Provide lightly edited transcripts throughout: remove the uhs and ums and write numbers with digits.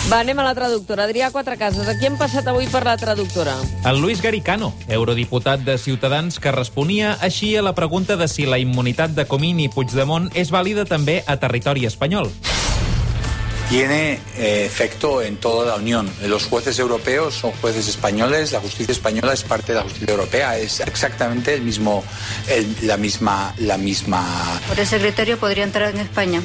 Va, anem a la traductora. Adrià Quatrecases, a qui hem passat avui per la traductora? El Luis Garicano, eurodiputat de Ciutadans, que responia així a la pregunta de si la immunitat de Comín i Puigdemont és vàlida també a territori espanyol. Tiene efecto en toda la Unión. Los jueces europeos son jueces españoles, la justicia española es parte de la justicia europea, es exactamente la misma. Por ese criterio podría entrar en España.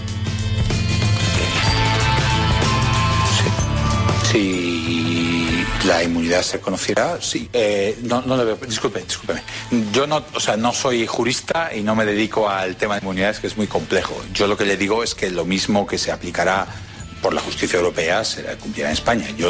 Si la inmunidad se conociera, sí. No lo veo. Discúlpeme. Yo no soy jurista y no me dedico al tema de inmunidades, que es muy complejo. Yo lo que le digo es que lo mismo que se aplicará por la justicia europea se cumplirá en España. Yo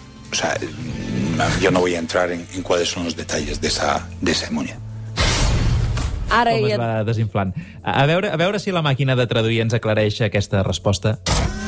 no voy a entrar en cuáles son los detalles de esa inmunidad. Ara Com hi es va desinflant. A veure si la màquina de traduir ens aclareix aquesta resposta.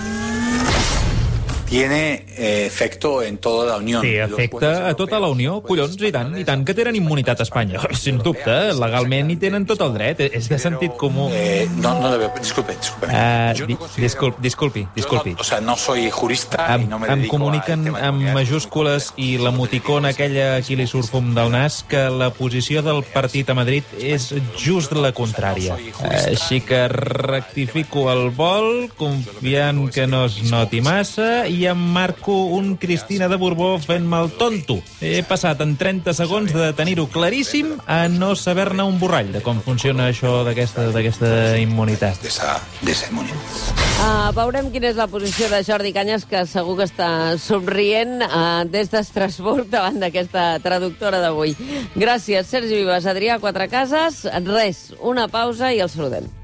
Tiene efecto en toda la Unión. Sí, afecta a tota la Unió. Collons, i tant que tenen immunitat a Espanya. Sens dubte, legalment hi tenen tot el dret. És de sentit comú. No lo veo. Disculpe. Disculpi. No soy jurista y no me dedico em comuniquen amb majúscules i l'emoticona aquella a qui li surt fum del nas que la posició del partit a Madrid és just la contrària. Així que rectifico el vol, confiant que no es noti massa, i em marco un Cristina de Borbó fent-me el tonto. He passat en 30 segons de tenir-ho claríssim a no saber-ne un borrall de com funciona això d'aquesta immunitat. De esa inmunitat. Veurem quina és la posició de Jordi Cañas, que segur que està somrient des d'Estrasburg davant d'aquesta traductora d'avui. Gràcies, Sergi Vives, Adrià Quatrecases. Res, una pausa i el saludem.